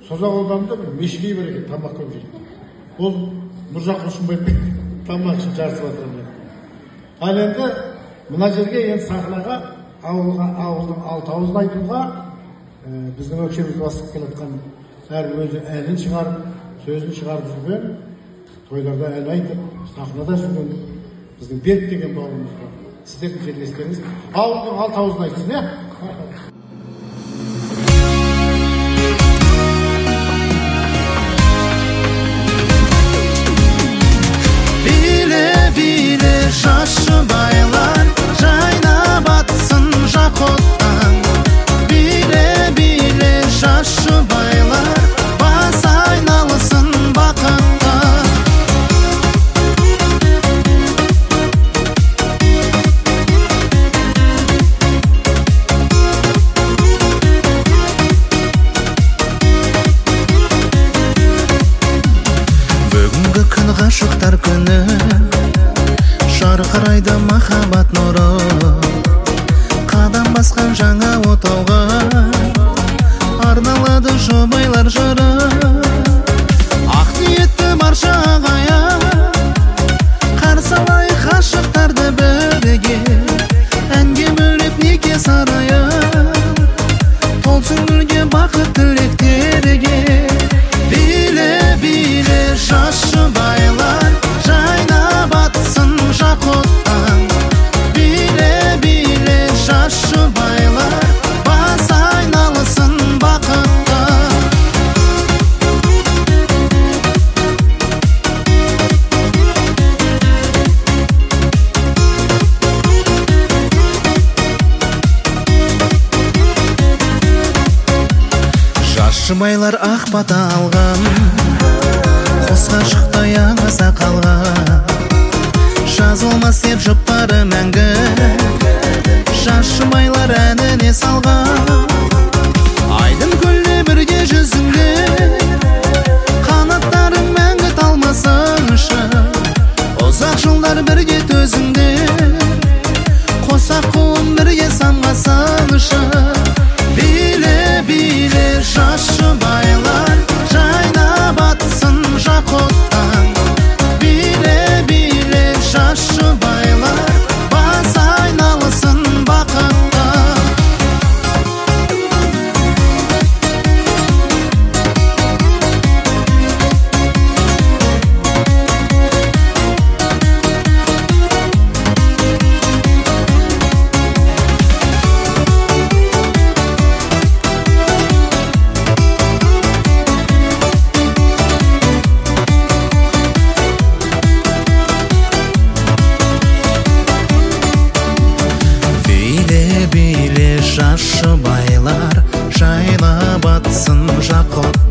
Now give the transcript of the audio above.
Созақ ауданында бір мешкей бар екен, тамақ көп жейді. Ол Нұржақ Құлшынбаев тамақ үшін жарысып жатыр. Ал енді мына жерге енді сахнаға ауылдың алтауызын айтуға біздің өкшеміз басып келатқан әрбір өзі әнін шығарып, сөзін шығарып жүрген, тойларда ән айтып, сахнада жүрген біздің Берік деген бауырымыз бар. Сіздердің жерлестеріңіз ауылдың алтауызын айтсын, иә? Биле жас жұбайлар жайнап атсын жақ оттан. Биле жас жұбайлар бас айналсын бақытта. Бүгінгі күн ғашықтар күні, жарқырайды махаббат нұры. Қадам басқан жаңа отауға арналады жұбайлар жыры. Ақ ниетті барша ағайын қарсы алайық ғашықтарды бірге. Әнге бөлеп неке сарайын толсын гүлге бақыт тілектерге. Биле жас жұбайлар жайнап атсын жақ оттан. Биле жас жұбайлар бас айналсын бақытта. Жас жұбайлар ақ бата алған, қос ғашықта яңа сақалға. Жазылмас деп жұптары мәңгі, жас жұбайлар әніне салған. Айдын көлде бірге жүзіңде, қанаттарың мәңгі талмасыншы. Ұзақ жылдар бірге төзіңде, қосақ қолын бірге самғасыншы. Биле жас жұбайлар жайнап атсын жақ оттан. Биле жас жұбайлар бас айналсын бақытта. Биле жас жұбайлар жайнап атсын жақ оттан.